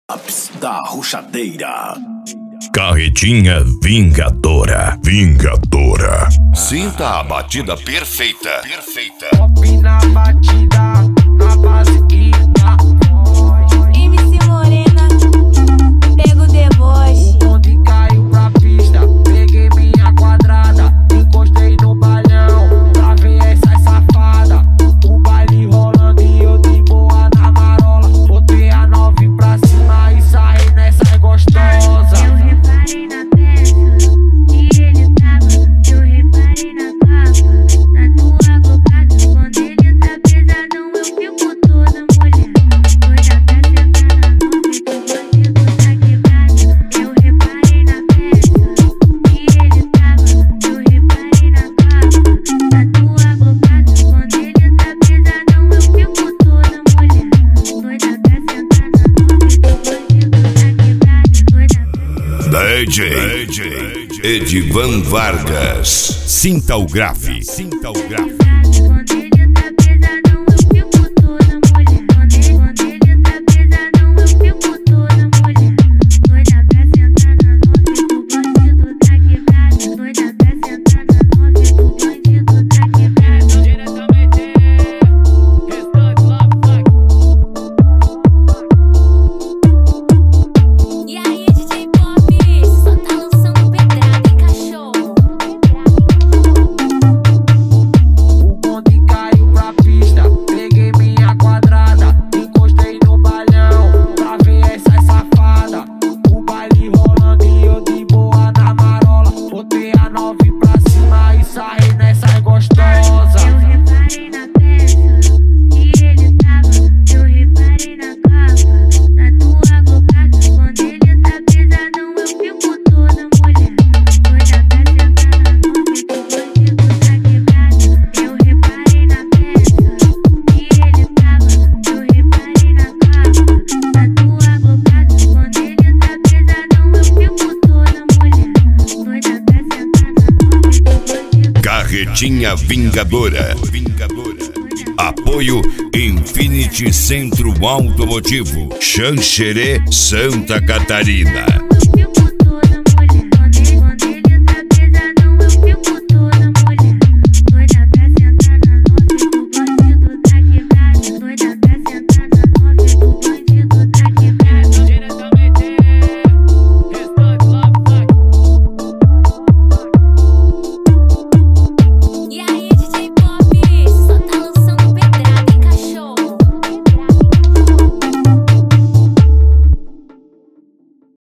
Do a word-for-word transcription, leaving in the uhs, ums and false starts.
Ups da Ruchadeira. Carretinha Vingadora. Vingadora. Sinta a batida perfeita. Perfeita. Pop na batida, na base que tá. M C Morena, pega o deboche. O bonde caiu pra pista, peguei minha quadrada, encostei no balhão pra ver essas safadas. O baile rolando e eu de boa na marola. Botei a nove pra cima e sarrei nessas gostosas. Eu reparei na peça que ele tava, eu reparei na capa da tua cocada. Quando ele tá pesadão eu fico toda molhada, doida pra sentar na nove que o bandido tá quebrado. Eu reparei na peça que ele tava, eu reparei na capa da tua cocada. Quando ele tá pesadão eu fico toda molhada, doida pra sentar na nove que o bandido tá quebrado. Doida pra D J, D J Edivan Vargas. Sinta o grave. Sinta o grave. Quando ele tá pesadão eu fico toda molhada. Quando ele, quando ele tá pesadão eu fico toda molhada, doida pra sentar na nove que o bandido tá quebrado. Doida pra sentar na nove que o bandido tá quebrado. Diretamente, restante Love Funk. E aí, D J Pop, só tá lançando pedrada, hein, cachorro? O bonde caiu pra pista, peguei minha quadrada, encostei no balhão pra ver essas safadas. O baile rolando e eu de boa na marola. Botei a nove pra cima e sarrei nessas gostosas. Eu reparei na peça que ele tava, eu reparei na capa da tua cocada. Quando ele tá pesadão eu fico toda molhada, doida pra sentar na nove que o bandido tá quebrado. Eu reparei na peça que ele tava, eu reparei na capa da tua cocada. Quando ele tá pesadão eu fico toda molhada, doida pra sentar na nove que o bandido. Carretinha Vingadora. Vingadora. Apoio Infinity Centro Automotivo, Xanxerê, Santa Catarina.